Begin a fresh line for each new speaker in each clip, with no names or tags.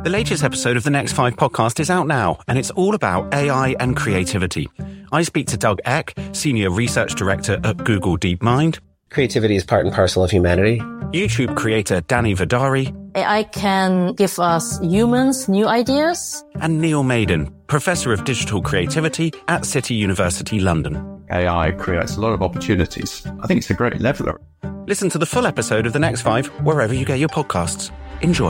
The latest episode of the Next 5 podcast is out now, and it's all about AI and creativity. I speak to Doug Eck, Senior Research Director at Google DeepMind.
Creativity is part and parcel of humanity.
YouTube creator Danny Vidari.
AI can give us humans new ideas.
And Neil Maiden, Professor of Digital Creativity at City University London.
AI creates a lot of opportunities. I think it's a great leveller.
Listen to the full episode of The Next 5 wherever you get your podcasts. Enjoy.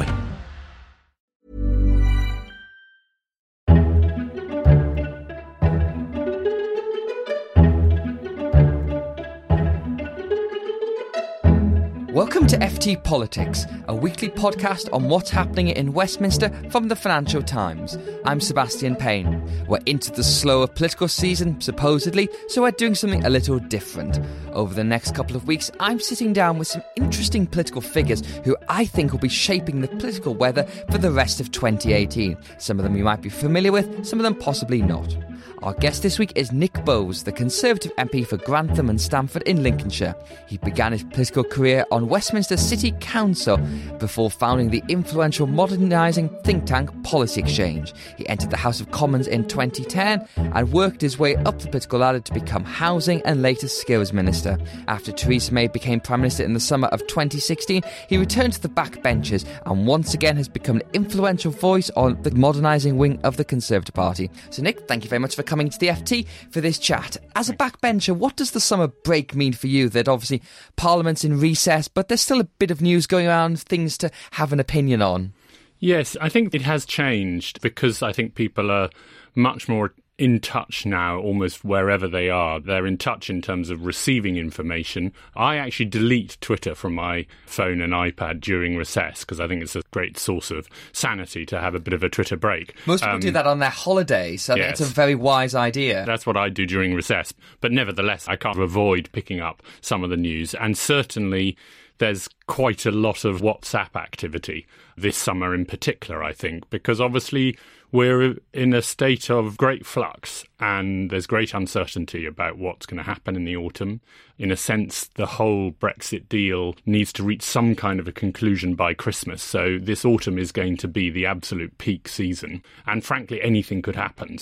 Welcome to FT Politics, a weekly podcast on what's happening in Westminster from the Financial Times. I'm Sebastian Payne. We're into the slower political season, supposedly, so we're doing something a little different. Over the next couple of weeks, I'm sitting down with some interesting political figures who I think will be shaping the political weather for the rest of 2018. Some of them you might be familiar with, some of them possibly not. Our guest this week is Nick Bowes, the Conservative MP for Grantham and Stamford in Lincolnshire. He began his political career on Westminster City Council before founding the influential modernising think tank Policy Exchange. He entered the House of Commons in 2010 and worked his way up the political ladder to become Housing and later Skills Minister. After Theresa May became Prime Minister in the summer of 2016, he returned to the backbenches and once again has become an influential voice on the modernising wing of the Conservative Party. So Nick, thank you very much for coming to the FT for this chat. As a backbencher, what does the summer break mean for you? That obviously Parliament's in recess, but there's still a bit of news going around, things to have an opinion on.
Yes, I think it has changed because I think people are much more in touch now, almost wherever they are. They're in touch in terms of receiving information. I actually delete Twitter from my phone and iPad during recess because I think it's a great source of sanity to have a bit of a Twitter break.
Most people do that on their holidays, so
yes.
That's a very wise idea.
That's what I do during recess. But nevertheless, I can't avoid picking up some of the news. And certainly there's quite a lot of WhatsApp activity this summer in particular, I think, because obviously we're in a state of great flux and there's great uncertainty about what's going to happen in the autumn. In a sense, the whole Brexit deal needs to reach some kind of a conclusion by Christmas. So this autumn is going to be the absolute peak season. And frankly, anything could happen.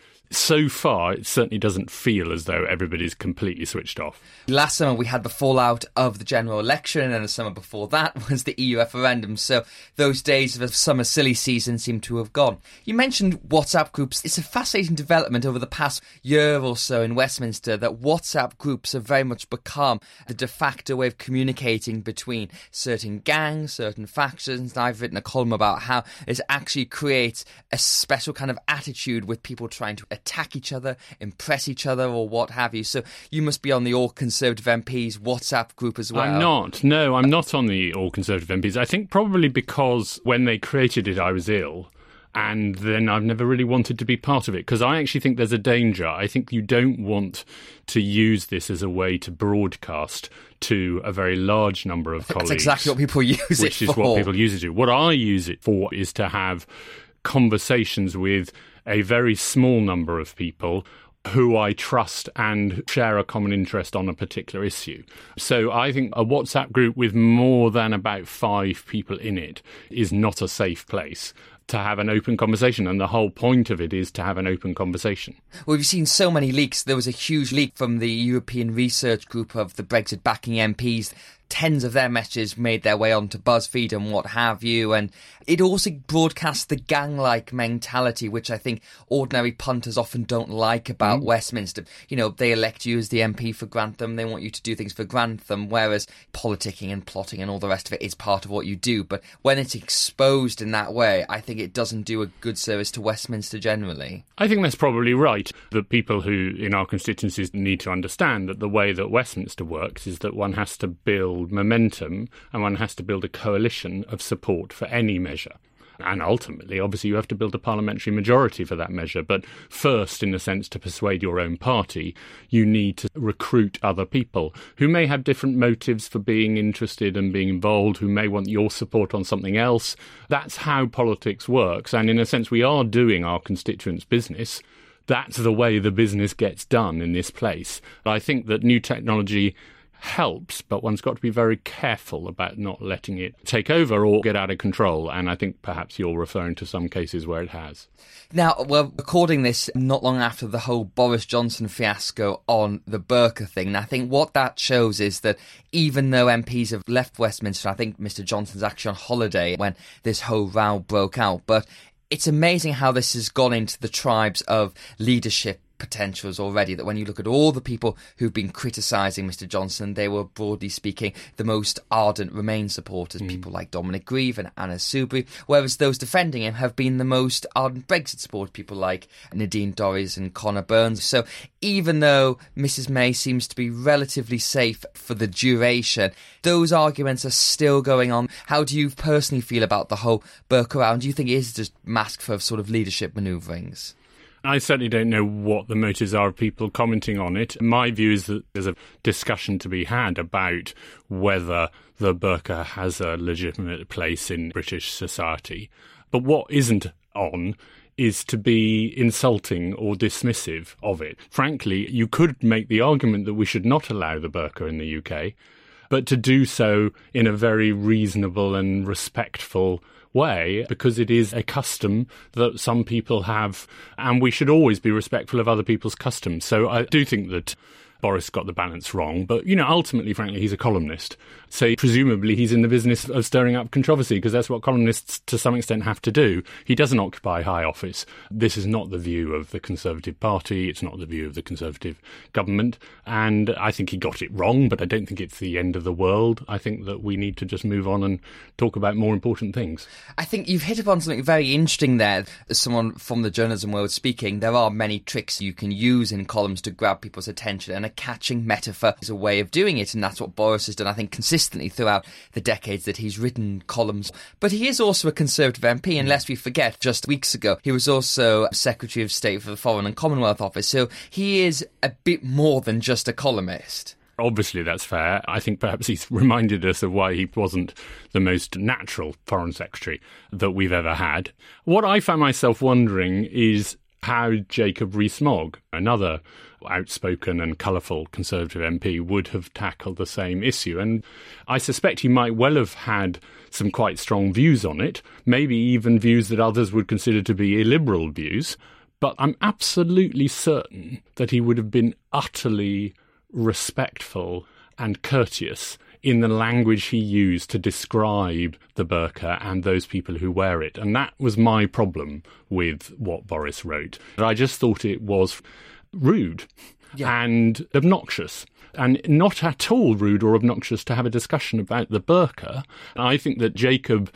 So far, it certainly doesn't feel as though everybody's completely switched off.
Last summer, we had the fallout of the general election, and the summer before that was the EU referendum. So those days of a summer silly season seem to have gone. You mentioned WhatsApp groups. It's a fascinating development over the past year or so in Westminster that WhatsApp groups have very much become the de facto way of communicating between certain gangs, certain factions. And I've written a column about how this actually creates a special kind of attitude with people trying to attack each other, impress each other, or what have you. So you must be on the All Conservative MPs WhatsApp group as well.
I'm not. No, I'm not on the All Conservative MPs. I think probably because when they created it, I was ill. And then I've never really wanted to be part of it because I actually think there's a danger. I think you don't want to use this as a way to broadcast to a very large number of colleagues.
That's exactly what people use it for.
Which is what people use it to. What I use it for is to have conversations with a very small number of people who I trust and share a common interest on a particular issue. So I think a WhatsApp group with more than about 5 people in it is not a safe place to have an open conversation, and the whole point of it is to have an open conversation.
Well, we've seen so many leaks. There was a huge leak from the European Research Group of the Brexit backing MPs. Tens of their messages made their way onto BuzzFeed and what have you, and it also broadcasts the gang-like mentality, which I think ordinary punters often don't like about Westminster. You know, they elect you as the MP for Grantham, they want you to do things for Grantham, whereas politicking and plotting and all the rest of it is part of what you do. But when it's exposed in that way, I think it doesn't do a good service to Westminster generally.
I think that's probably right. The people who in our constituencies need to understand that the way that Westminster works is that one has to build momentum and one has to build a coalition of support for any measure. And ultimately, obviously, you have to build a parliamentary majority for that measure. But first, in a sense, to persuade your own party, you need to recruit other people who may have different motives for being interested and being involved, who may want your support on something else. That's how politics works. And in a sense, we are doing our constituents' business. That's the way the business gets done in this place. I think that new technology helps, but one's got to be very careful about not letting it take over or get out of control. And I think perhaps you're referring to some cases where it has.
Now, we're recording this not long after the whole Boris Johnson fiasco on the burqa thing. And I think what that shows is that even though MPs have left Westminster, I think Mr Johnson's actually on holiday when this whole row broke out. But it's amazing how this has gone into the tribes of leadership potentials already, that when you look at all the people who've been criticising Mr Johnson, they were, broadly speaking, the most ardent Remain supporters, people like Dominic Grieve and Anna Soubry, whereas those defending him have been the most ardent Brexit supporters, people like Nadine Dorries and Conor Burns. So even though Mrs May seems to be relatively safe for the duration, those arguments are still going on. How do you personally feel about the whole burqa round? Do you think it is just masked for sort of leadership manoeuvrings?
I certainly don't know what the motives are of people commenting on it. My view is that there's a discussion to be had about whether the burqa has a legitimate place in British society. But what isn't on is to be insulting or dismissive of it. Frankly, you could make the argument that we should not allow the burqa in the UK, but to do so in a very reasonable and respectful way, because it is a custom that some people have, and we should always be respectful of other people's customs. So I do think that Boris got the balance wrong, but, ultimately, frankly, he's a columnist. So presumably he's in the business of stirring up controversy, because that's what columnists to some extent have to do. He doesn't occupy high office. This is not the view of the Conservative Party. It's not the view of the Conservative government. And I think he got it wrong, but I don't think it's the end of the world. I think that we need to just move on and talk about more important things.
I think you've hit upon something very interesting there. As someone from the journalism world speaking, there are many tricks you can use in columns to grab people's attention, and a catching metaphor is a way of doing it, and that's what Boris has done, I think, consistently throughout the decades that he's written columns. But he is also a Conservative MP, and lest we forget, just weeks ago, he was also Secretary of State for the Foreign and Commonwealth Office, so he is a bit more than just a columnist.
Obviously, that's fair. I think perhaps he's reminded us of why he wasn't the most natural Foreign Secretary that we've ever had. What I found myself wondering is how Jacob Rees-Mogg, another outspoken and colourful Conservative MP, would have tackled the same issue. And I suspect he might well have had some quite strong views on it, maybe even views that others would consider to be illiberal views. But I'm absolutely certain that he would have been utterly respectful and courteous in the language he used to describe the burqa and those people who wear it. And that was my problem with what Boris wrote. I just thought it was rude and obnoxious, and not at all rude or obnoxious to have a discussion about the burqa. I think that Jacob,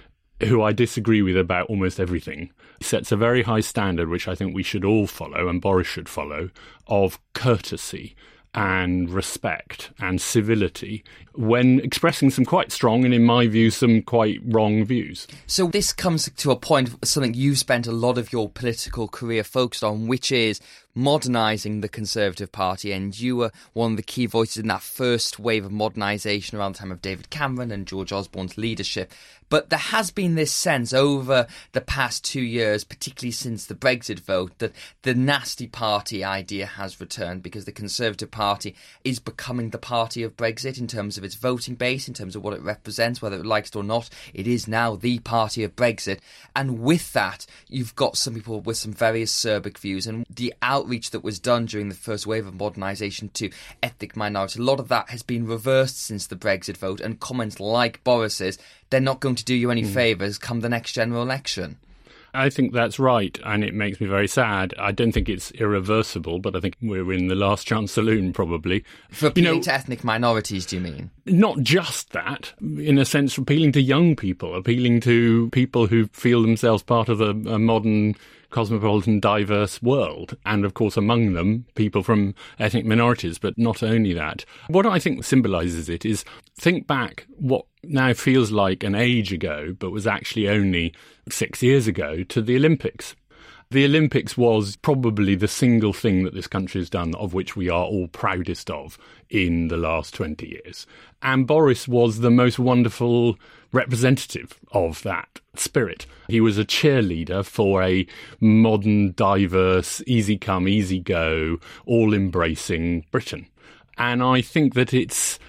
who I disagree with about almost everything, sets a very high standard, which I think we should all follow, and Boris should follow, of courtesy and respect and civility when expressing some quite strong and, in my view, some quite wrong views. So
this comes to a point, something you've spent a lot of your political career focused on, which is modernising the Conservative Party, and you were one of the key voices in that first wave of modernisation around the time of David Cameron and George Osborne's leadership. But there has been this sense over the past 2 years, particularly since the Brexit vote, that the nasty party idea has returned, because the Conservative Party is becoming the party of Brexit in terms of its voting base, in terms of what it represents, whether it likes it or not. It is now the party of Brexit. And with that, you've got some people with some very acerbic views, and the outreach that was done during the first wave of modernisation to ethnic minorities, a lot of that has been reversed since the Brexit vote, and comments like Boris's, they're not going to do you any favours come the next general election. I think that's right, and it makes me very sad. I don't think it's irreversible, but I think we're in the last chance saloon, probably. For appealing to ethnic minorities, do you mean? Not just that. In a sense, appealing to young people, appealing to people who feel themselves part of a modern, cosmopolitan, diverse world, and of course among them people from ethnic minorities, but not only that. What I think symbolises it is, think back what now feels like an age ago, but was actually only 6 years ago, to the Olympics. The Olympics was probably the single thing that this country has done of which we are all proudest of in the last 20 years. And Boris was the most wonderful representative of that spirit. He was a cheerleader for a modern, diverse, easy come, easy go, all-embracing Britain.
And I think that it's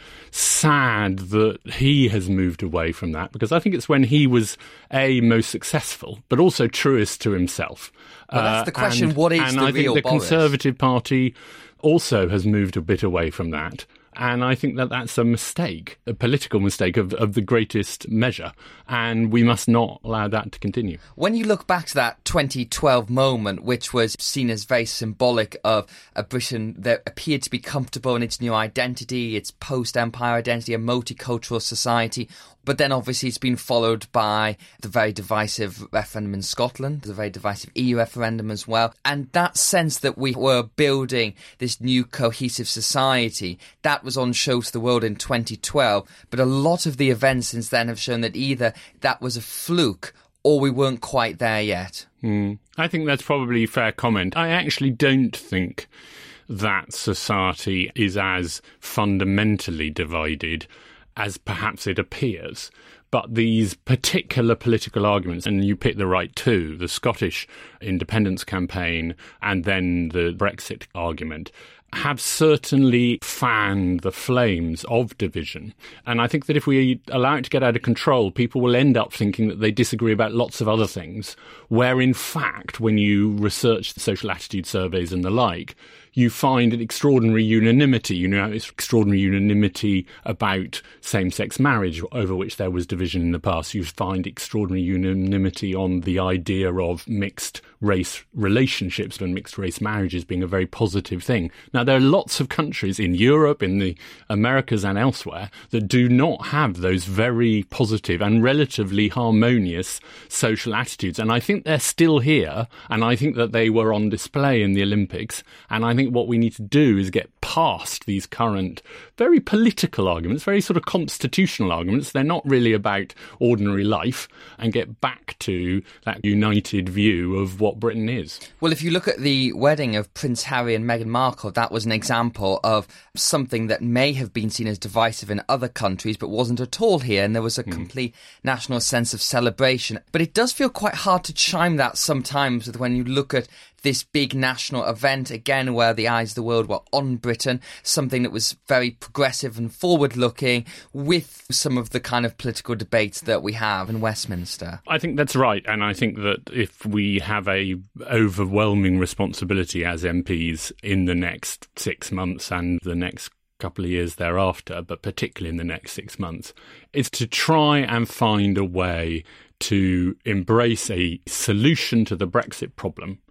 sad that he has moved away from that, because I think it's when he was, most successful, but also truest to himself.
Well, that's the question, what is the real Boris? And I think the
Conservative Party also has moved a bit away from that. And I think that that's a mistake, a political mistake of the greatest measure. And we must not allow that to continue.
When you look back to that 2012 moment, which was seen as very symbolic of a Britain that appeared to be comfortable in its new identity, its post-empire identity, a multicultural society, but then obviously it's been followed by the very divisive referendum in Scotland, the very divisive EU referendum as well. And that sense that we were building this new cohesive society, that was on show to the world in 2012. But a lot of the events since then have shown that either that was a fluke or we weren't quite there yet.
I think that's probably a fair comment. I actually don't think that society is as fundamentally divided as perhaps it appears. But these particular political arguments, and you pick the right two, the Scottish independence campaign and then the Brexit argument, have certainly fanned the flames of division. And I think that if we allow it to get out of control, people will end up thinking that they disagree about lots of other things, where in fact, when you research the social attitude surveys and the like, you find an extraordinary unanimity. You know, it's extraordinary unanimity about same-sex marriage, over which there was division in the past. You find extraordinary unanimity on the idea of mixed-race relationships and mixed-race marriages being a very positive thing. Now, there are lots of countries in Europe, in the Americas and elsewhere that do not have those very positive and relatively harmonious social attitudes. And I think they're still here, and I think that they were on display in the Olympics. And I think what we need to do is get past these current very political arguments, very sort of constitutional arguments. They're not really about ordinary life, and get back to that united view of what Britain is.
Well, if you look at the wedding of Prince Harry and Meghan Markle, that was an example of something that may have been seen as divisive in other countries, but wasn't at all here. And there was a complete national sense of celebration. But it does feel quite hard to chime that sometimes with when you look at this big national event, again, where the eyes of the world were on Britain, something that was very progressive and forward-looking, with some of the kind of political debates that we have in Westminster.
I think that's right, and I think that if we have a overwhelming responsibility as MPs in the next 6 months and the next couple of years thereafter, but particularly in the next 6 months, is to try and find a way to embrace a solution to the Brexit problem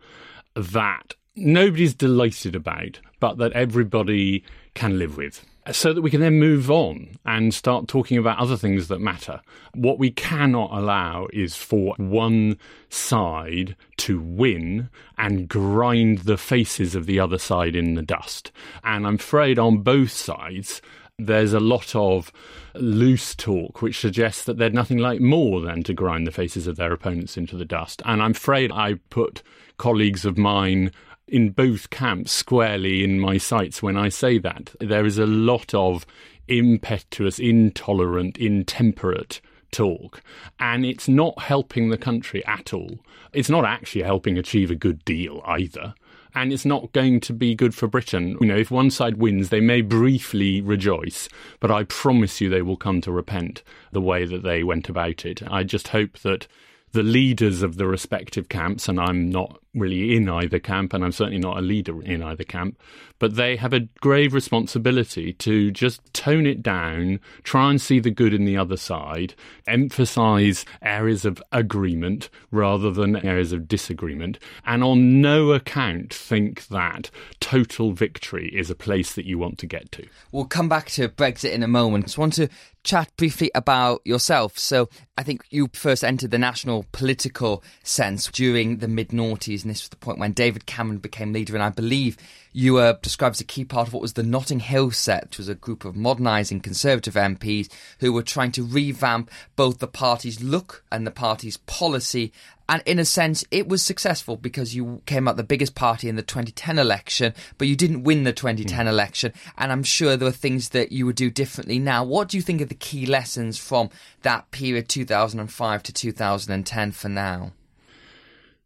that nobody's delighted about, but that everybody can live with, so that we can then move on and start talking about other things that matter. What we cannot allow is for one side to win and grind the faces of the other side in the dust. And I'm afraid on both sides, there's a lot of loose talk which suggests that they're nothing like more than to grind the faces of their opponents into the dust. And I'm afraid I put colleagues of mine in both camps squarely in my sights when I say that. There is a lot of impetuous, intolerant, intemperate talk, and it's not helping the country at all. It's not actually helping achieve a good deal either. And it's not going to be good for Britain. You know, if one side wins, they may briefly rejoice, but I promise you they will come to repent the way that they went about it. I just hope that the leaders of the respective camps, and I'm not really in either camp, and I'm certainly not a leader in either camp, but they have a grave responsibility to just tone it down, try and see the good in the other side, emphasise areas of agreement rather than areas of disagreement, and on no account think that total victory is a place that you want to get to.
We'll come back to Brexit in a moment. I just want to chat briefly about yourself. So I think you first entered the national political sense during the mid-noughties, and this was the point when David Cameron became leader, and I believe you were described as a key part of what was the Notting Hill set, which was a group of modernising Conservative MPs who were trying to revamp both the party's look and the party's policy. And in a sense, it was successful because you came out the biggest party in the 2010 election, but you didn't win the 2010 election. And I'm sure there were things that you would do differently now. What do you think are the key lessons from that period, 2005 to 2010 for now?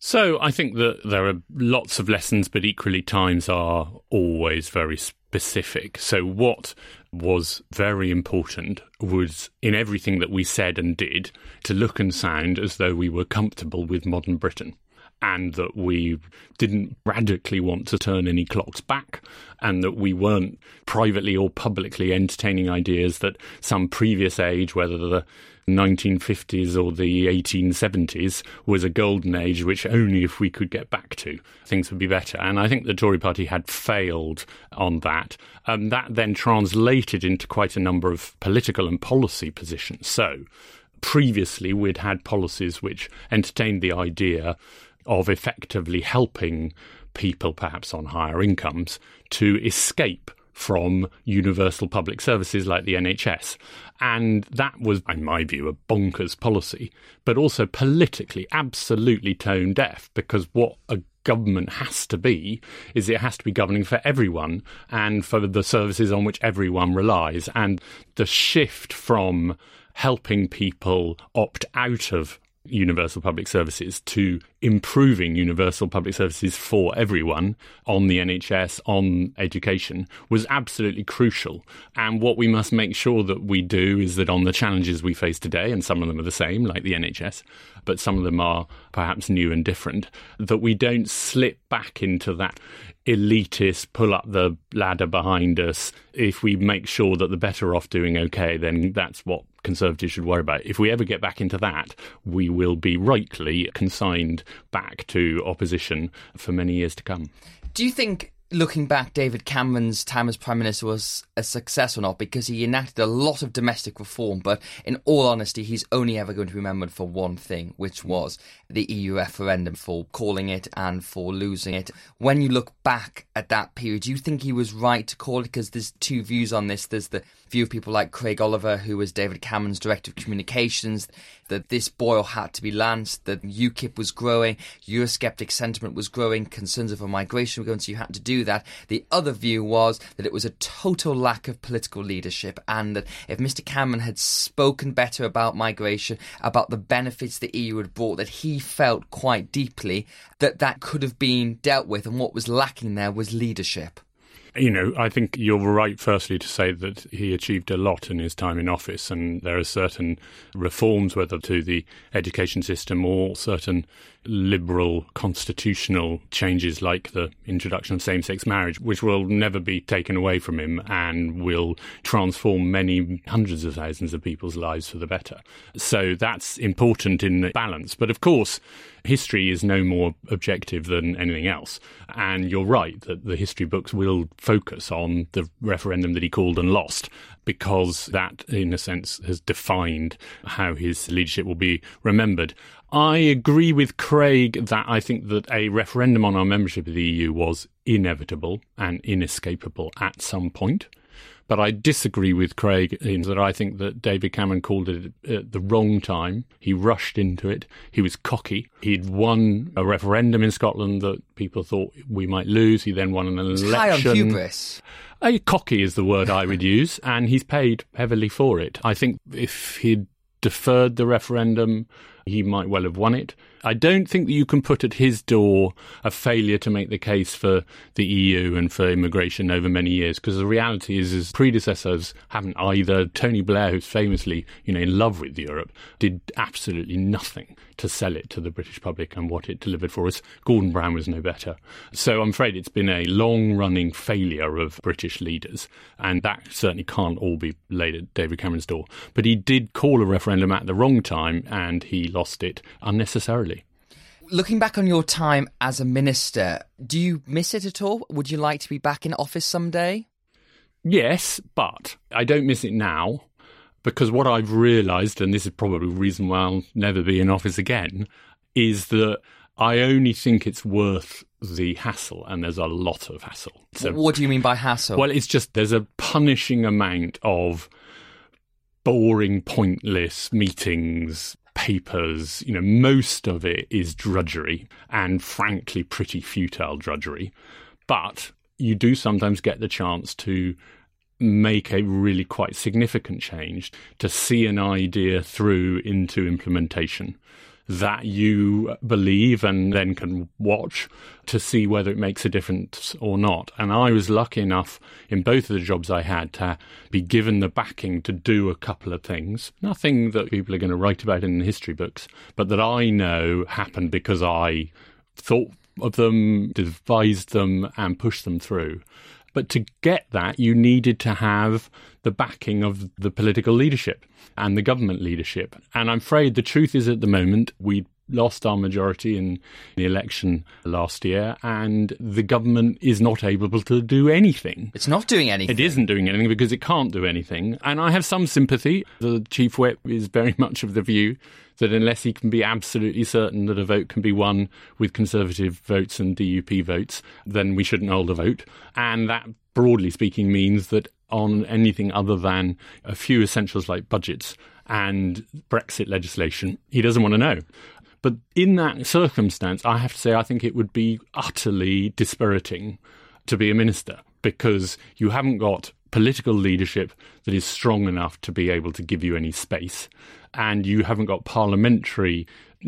So I think that there are lots of lessons, but equally times are always very specific. So what was very important was, in everything that we said and did, to look and sound as though we were comfortable with modern Britain, and that we didn't radically want to turn any clocks back, and that we weren't privately or publicly entertaining ideas that some previous age, whether the 1950s or the 1870s, was a golden age which only if we could get back to, things would be better. And I think the Tory party had failed on that. That then translated into quite a number of political and policy positions. So previously we'd had policies which entertained the idea of effectively helping people, perhaps on higher incomes, to escape from universal public services like the NHS. And that was, in my view, a bonkers policy, but also politically absolutely tone deaf, because what a government has to be is it has to be governing for everyone and for the services on which everyone relies. And the shift from helping people opt out of universal public services to improving universal public services for everyone on the NHS, on education, was absolutely crucial. And what we must make sure that we do is that on the challenges we face today, and some of them are the same, like the NHS, but some of them are perhaps new and different, that we don't slip back into that elitist, pull up the ladder behind us. If we make sure that the better off doing okay, then that's what Conservatives should worry about. If we ever get back into that, we will be rightly consigned back to opposition for many years to come.
Do you think, looking back, David Cameron's time as Prime Minister was a success or not? Because he enacted a lot of domestic reform, but in all honesty, he's only ever going to be remembered for one thing, which was the EU referendum, for calling it and for losing it. When you look back at that period, do you think he was right to call it? Because there's two views on this. There's the view of people like Craig Oliver, who was David Cameron's Director of Communications, that this boil had to be lanced, that UKIP was growing, Eurosceptic sentiment was growing, concerns over migration were going, so you had to do that. The other view was that it was a total lack of political leadership, and that if Mr Cameron had spoken better about migration, about the benefits the EU had brought, that he felt quite deeply that could have been dealt with, and what was lacking there was leadership.
You know, I think you're right, firstly, to say that he achieved a lot in his time in office, and there are certain reforms, whether to the education system or certain liberal constitutional changes like the introduction of same-sex marriage, which will never be taken away from him and will transform many hundreds of thousands of people's lives for the better. So that's important in the balance. But of course, history is no more objective than anything else. And you're right that the history books will focus on the referendum that he called and lost, because that, in a sense, has defined how his leadership will be remembered. I agree with Craig that I think that a referendum on our membership of the EU was inevitable and inescapable at some point. But I disagree with Craig in that I think that David Cameron called it at the wrong time. He rushed into it. He was cocky. He'd won a referendum in Scotland that people thought we might lose. He then won an election.
It's high on hubris.
Cocky is the word I would use, and he's paid heavily for it. I think if he'd deferred the referendum, he might well have won it. I don't think that you can put at his door a failure to make the case for the EU and for immigration over many years, because the reality is his predecessors haven't either. Tony Blair, who's famously, in love with Europe, did absolutely nothing to sell it to the British public and what it delivered for us. Gordon Brown was no better. So I'm afraid it's been a long-running failure of British leaders, and that certainly can't all be laid at David Cameron's door. But he did call a referendum at the wrong time, and he lost it unnecessarily.
Looking back on your time as a minister, do you miss it at all? Would you like to be back in office someday?
Yes, but I don't miss it now, because what I've realised, and this is probably the reason why I'll never be in office again, is that I only think it's worth the hassle, and there's a lot of hassle. So,
what do you mean by hassle?
Well, it's just there's a punishing amount of boring, pointless meetings, papers. Most of it is drudgery, and frankly pretty futile drudgery. But you do sometimes get the chance to make a really quite significant change, to see an idea through into implementation. that you believe and then can watch to see whether it makes a difference or not. And I was lucky enough in both of the jobs I had to be given the backing to do a couple of things. Nothing that people are going to write about in the history books, but that I know happened because I thought of them, devised them and pushed them through. But to get that, you needed to have the backing of the political leadership and the government leadership. And I'm afraid the truth is at the moment, we lost our majority in the election last year, and the government is not able to do anything.
It's not doing anything.
It isn't doing anything because it can't do anything. And I have some sympathy. The Chief Whip is very much of the view that unless he can be absolutely certain that a vote can be won with Conservative votes and DUP votes, then we shouldn't hold a vote. And that, broadly speaking, means that on anything other than a few essentials like budgets and Brexit legislation, he doesn't want to know. But in that circumstance, I have to say I think it would be utterly dispiriting to be a minister, because you haven't got political leadership that is strong enough to be able to give you any space, and you haven't got parliamentary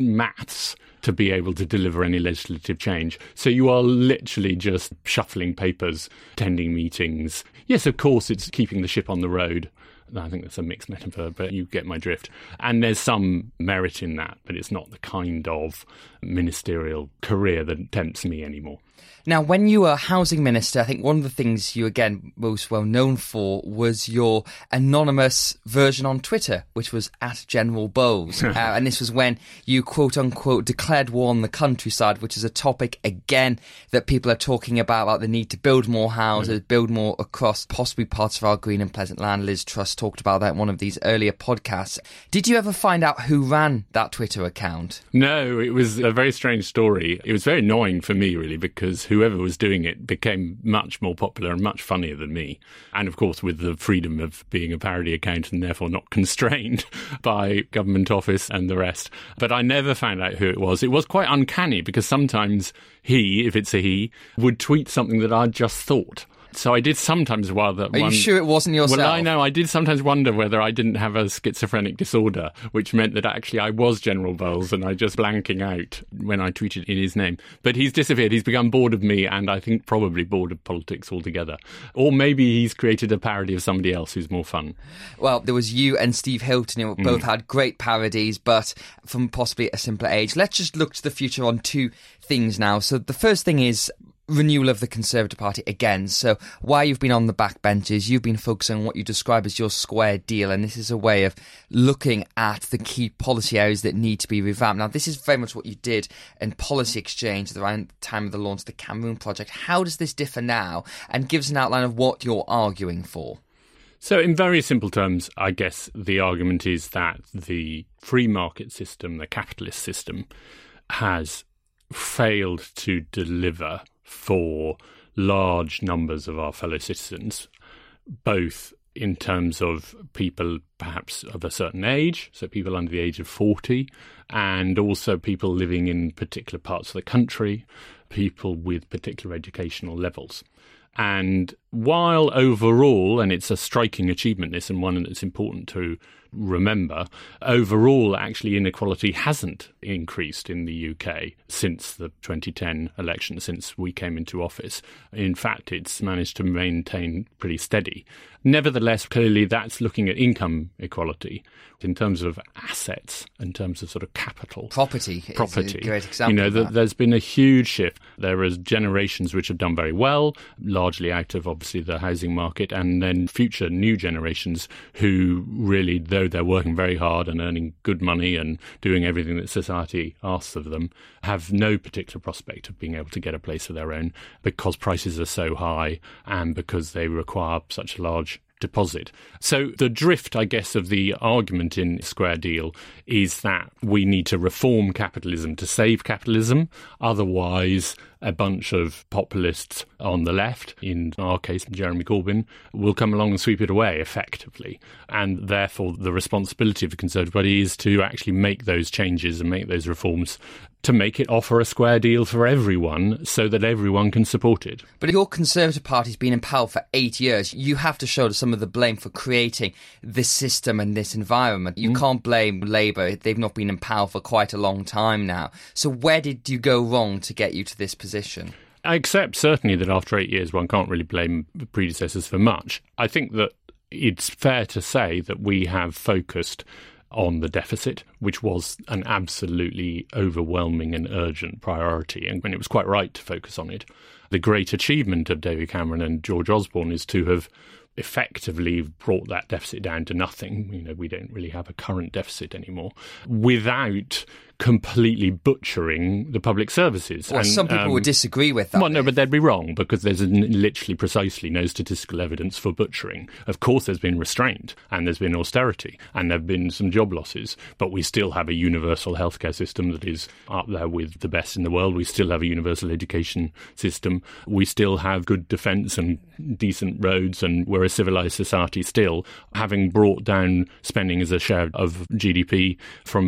maths to be able to deliver any legislative change. So you are literally just shuffling papers, attending meetings. Yes, of course, it's keeping the ship on the road. I think that's a mixed metaphor, but you get my drift. And there's some merit in that, but it's not the kind of ministerial career that tempts me anymore.
Now, when you were housing minister, I think one of the things you, again, most well known for was your anonymous version on Twitter, which was @GeneralBowles. And this was when you, quote unquote, declared war on the countryside, which is a topic, again, that people are talking about the need to build more houses, build more across possibly parts of our green and pleasant land. Liz Truss talked about that in one of these earlier podcasts. Did you ever find out who ran that Twitter account?
No, it was a very strange story. It was very annoying for me, really, because whoever was doing it became much more popular and much funnier than me. And of course, with the freedom of being a parody account and therefore not constrained by government office and the rest. But I never found out who it was. It was quite uncanny because sometimes he, if it's a he, would tweet something that I'd just thought. So I did sometimes wonder...
Are you sure it wasn't yourself?
Well, I know. I did sometimes wonder whether I didn't have a schizophrenic disorder, which meant that actually I was General Bowles and I just blanking out when I tweeted in his name. But he's disappeared. He's become bored of me and I think probably bored of politics altogether. Or maybe he's created a parody of somebody else who's more fun.
Well, there was you and Steve Hilton who both had great parodies, but from possibly a simpler age. Let's just look to the future on two things now. So the first thing is renewal of the Conservative Party again. So while you've been on the backbenches, you've been focusing on what you describe as your square deal, and this is a way of looking at the key policy areas that need to be revamped. Now, this is very much what you did in Policy Exchange around the time of the launch of the Cameroon Project. How does this differ now? And give us an outline of what you're arguing for.
So in very simple terms, I guess the argument is that the free market system, the capitalist system, has failed to deliver for large numbers of our fellow citizens, both in terms of people perhaps of a certain age, so people under the age of 40, and also people living in particular parts of the country, people with particular educational levels. And while overall, and it's a striking achievement, this, and one that's important to remember, overall, actually, inequality hasn't increased in the UK since the 2010 election, since we came into office. In fact, it's managed to maintain pretty steady. Nevertheless, clearly, that's looking at income equality in terms of assets, in terms of sort of capital.
Property is a great example.
You know, there's been a huge shift. There are generations which have done very well, largely out of, obviously, the housing market, and then future new generations who really, though they're working very hard and earning good money and doing everything that society asks of them, have no particular prospect of being able to get a place of their own because prices are so high and because they require such a large deposit. So the drift, I guess, of the argument in Square Deal is that we need to reform capitalism to save capitalism. Otherwise, a bunch of populists on the left, in our case, Jeremy Corbyn, will come along and sweep it away effectively. And therefore, the responsibility of the Conservative Party is to actually make those changes and make those reforms to make it offer a square deal for everyone so that everyone can support it.
But your Conservative Party's been in power for 8 years. You have to shoulder some of the blame for creating this system and this environment. You can't blame Labour. They've not been in power for quite a long time now. So where did you go wrong to get you to this position?
I accept certainly that after 8 years one can't really blame the predecessors for much. I think that it's fair to say that we have focused on the deficit, which was an absolutely overwhelming and urgent priority, and when it was quite right to focus on it. The great achievement of David Cameron and George Osborne is to have effectively brought that deficit down to nothing. We don't really have a current deficit anymore, without completely butchering the public services.
Well, some people would disagree with that.
Well, no, but they'd be wrong, because there's literally precisely no statistical evidence for butchering. Of course, there's been restraint, and there's been austerity, and there have been some job losses, but we still have a universal healthcare system that is up there with the best in the world. We still have a universal education system. We still have good defence and decent roads, and we're a civilised society still, having brought down spending as a share of GDP from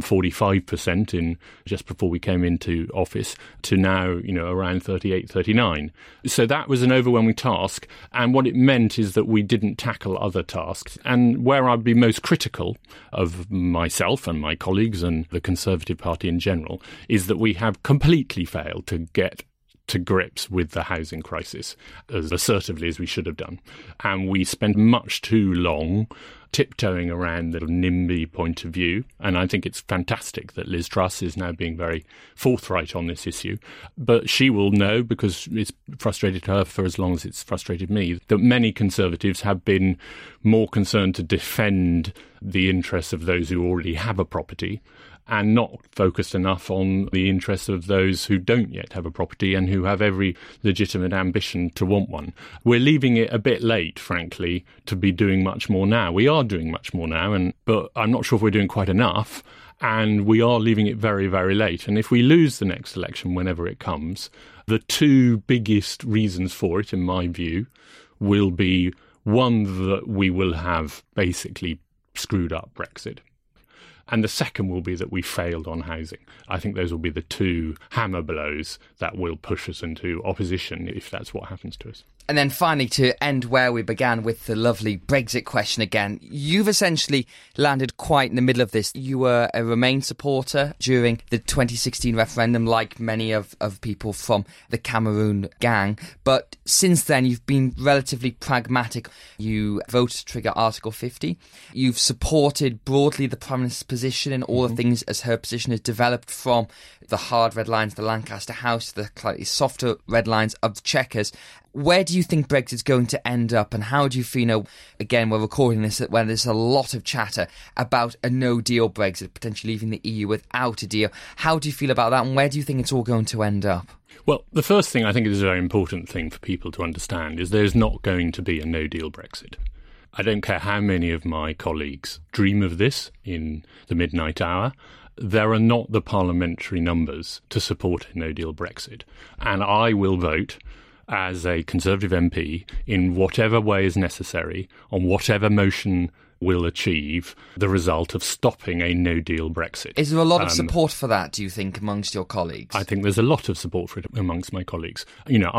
45% in just before we came into office to now, around 38, 39. So that was an overwhelming task. And what it meant is that we didn't tackle other tasks. And where I'd be most critical of myself and my colleagues and the Conservative Party in general is that we have completely failed to get to grips with the housing crisis as assertively as we should have done. And we spent much too long tiptoeing around the NIMBY point of view. And I think it's fantastic that Liz Truss is now being very forthright on this issue. But she will know, because it's frustrated her for as long as it's frustrated me, that many Conservatives have been more concerned to defend the interests of those who already have a property and not focused enough on the interests of those who don't yet have a property and who have every legitimate ambition to want one. We're leaving it a bit late, frankly, to be doing much more now. We are doing much more now, but I'm not sure if we're doing quite enough, and we are leaving it very, very late. And if we lose the next election, whenever it comes, the two biggest reasons for it, in my view, will be, one, that we will have basically screwed up Brexit. And the second will be that we failed on housing. I think those will be the two hammer blows that will push us into opposition if that's what happens to us.
And then finally, to end where we began with the lovely Brexit question again, you've essentially landed quite in the middle of this. You were a Remain supporter during the 2016 referendum, like many of people from the Cameroon gang. But since then, you've been relatively pragmatic. You voted to trigger Article 50. You've supported broadly the Prime Minister's position in all the things as her position has developed, from the hard red lines of the Lancaster House to the slightly softer red lines of the Chequers. Where do you think Brexit's going to end up, and how do you feel, again, we're recording this when there's a lot of chatter about a no-deal Brexit, potentially leaving the EU without a deal. How do you feel about that, and where do you think it's all going to end up?
Well, the first thing I think is a very important thing for people to understand is there's not going to be a no-deal Brexit. I don't care how many of my colleagues dream of this in the midnight hour. There are not the parliamentary numbers to support a no-deal Brexit. And I will vote as a Conservative MP in whatever way is necessary, on whatever motion will achieve the result of stopping a no-deal Brexit.
Is there a lot of support for that, do you think, amongst your colleagues?
I think there's a lot of support for it amongst my colleagues.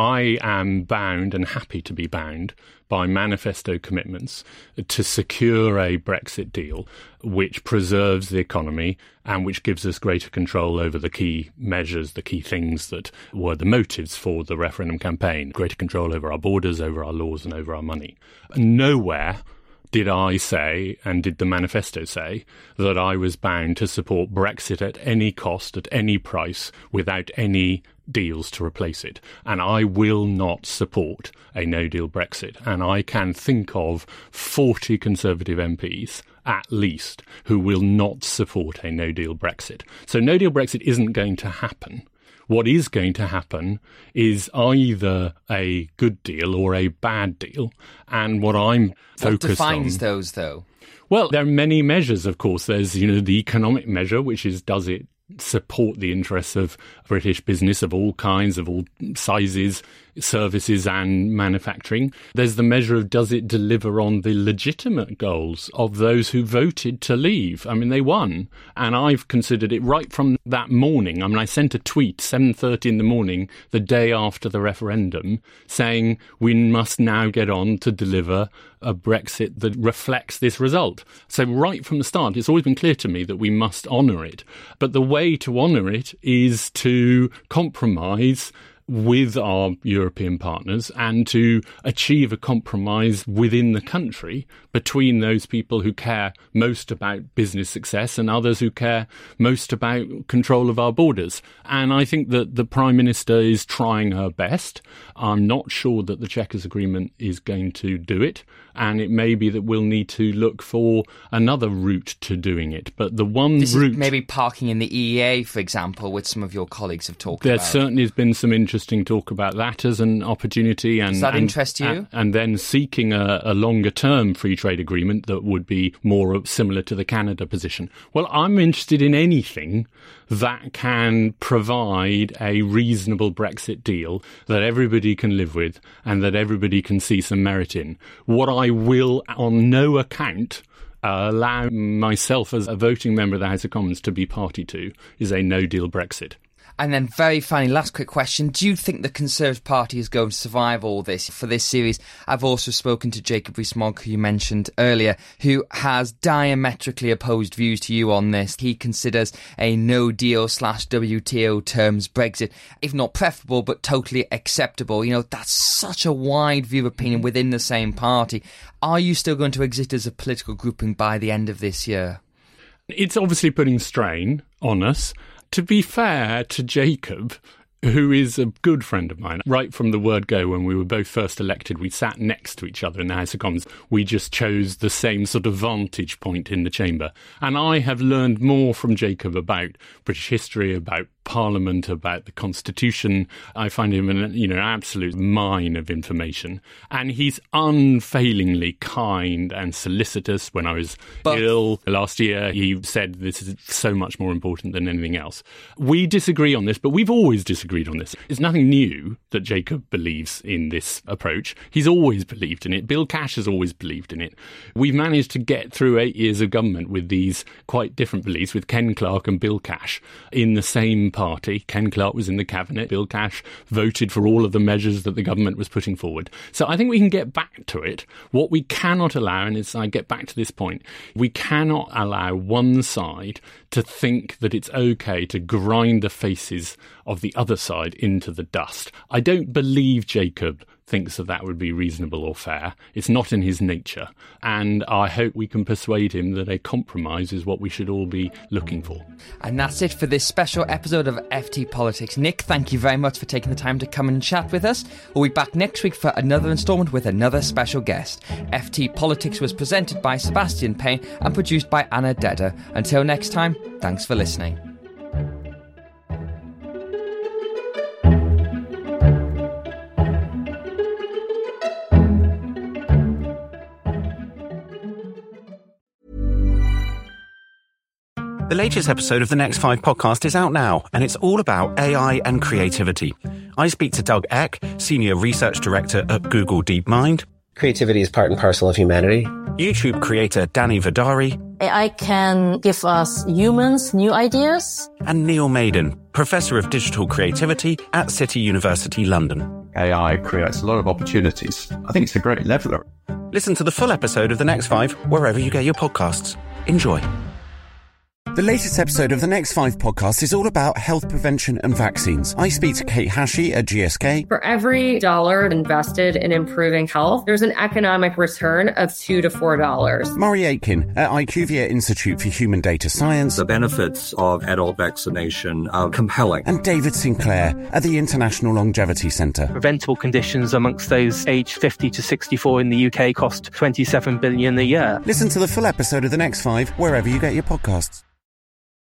I am bound and happy to be bound by manifesto commitments to secure a Brexit deal which preserves the economy and which gives us greater control over the key measures, the key things that were the motives for the referendum campaign. Greater control over our borders, over our laws and over our money. Nowhere did I say, and did the manifesto say, that I was bound to support Brexit at any cost, at any price, without any deals to replace it. And I will not support a no-deal Brexit. And I can think of 40 Conservative MPs, at least, who will not support a no-deal Brexit. So no-deal Brexit isn't going to happen. What is going to happen is either a good deal or a bad deal. And what I'm focused on... What
defines those, though?
Well, there are many measures, of course. There's, the economic measure, which is, does it support the interests of British business of all kinds, of all sizes, services and manufacturing. There's the measure of, does it deliver on the legitimate goals of those who voted to leave? I mean, they won. And I've considered it right from that morning. I mean, I sent a tweet 7:30 in the morning, the day after the referendum, saying we must now get on to deliver a Brexit that reflects this result. So right from the start, it's always been clear to me that we must honour it. But the way to honour it is to compromise with our European partners and to achieve a compromise within the country between those people who care most about business success and others who care most about control of our borders. And I think that the Prime Minister is trying her best. I'm not sure that the Chequers Agreement is going to do it, and it may be that we'll need to look for another route to doing it. But the one route...
is maybe parking in the EEA, for example, which some of your colleagues have talked
about.
There
certainly has been some interesting talk about that as an opportunity. And,
does that interest you?
And then seeking a longer-term free trade agreement that would be more similar to the Canada position. Well, I'm interested in anything that can provide a reasonable Brexit deal that everybody can live with and that everybody can see some merit in. What I will, on no account, allow myself as a voting member of the House of Commons to be party to is a no-deal Brexit.
And then very finally, last quick question. Do you think the Conservative Party is going to survive all this? For this series, I've also spoken to Jacob Rees-Mogg, who you mentioned earlier, who has diametrically opposed views to you on this. He considers a no-deal/WTO terms Brexit, if not preferable, but totally acceptable. You know, that's such a wide view of opinion within the same party. Are you still going to exist as a political grouping by the end of this year?
It's obviously putting strain on us. To be fair to Jacob, who is a good friend of mine, right from the word go, when we were both first elected, we sat next to each other in the House of Commons. We just chose the same sort of vantage point in the chamber. And I have learned more from Jacob about British history, about Parliament, about the Constitution. I find him an absolute mine of information. And he's unfailingly kind and solicitous. When I was ill last year, he said this is so much more important than anything else. We disagree on this, but we've always disagreed on this. It's nothing new that Jacob believes in this approach. He's always believed in it. Bill Cash has always believed in it. We've managed to get through 8 years of government with these quite different beliefs, with Ken Clarke and Bill Cash in the same party. Ken Clarke was in the cabinet. Bill Cash voted for all of the measures that the government was putting forward. So I think we can get back to it. What we cannot allow, and I get back to this point, we cannot allow one side to think that it's okay to grind the faces of the other side into the dust. I don't believe Jacob thinks that would be reasonable or fair. It's not in his nature. And I hope we can persuade him that a compromise is what we should all be looking for.
And that's it for this special episode of FT Politics. Nick, thank you very much for taking the time to come and chat with us. We'll be back next week for another instalment with another special guest. FT Politics was presented by Sebastian Payne and produced by Anna Dedder. Until next time, thanks for listening.
The latest episode of the Next 5 podcast is out now, and it's all about AI and creativity. I speak to Doug Eck, Senior Research Director at Google DeepMind.
Creativity is part and parcel of humanity.
YouTube creator Danny Vidari.
AI can give us humans new ideas.
And Neil Maiden, Professor of Digital Creativity at City University London.
AI creates a lot of opportunities. I think it's a great leveller.
Listen to the full episode of The Next 5 wherever you get your podcasts. Enjoy. The latest episode of the Next 5 podcast is all about health prevention and vaccines. I speak to Kate Hashey at GSK.
For every dollar invested in improving health, there's an economic return of $2 to $4.
Murray Aitken at IQVIA Institute for Human Data Science.
The benefits of adult vaccination are compelling.
And David Sinclair at the International Longevity Centre.
Preventable conditions amongst those aged 50 to 64 in the UK cost $27 billion a year.
Listen to the full episode of the Next 5 wherever you get your podcasts.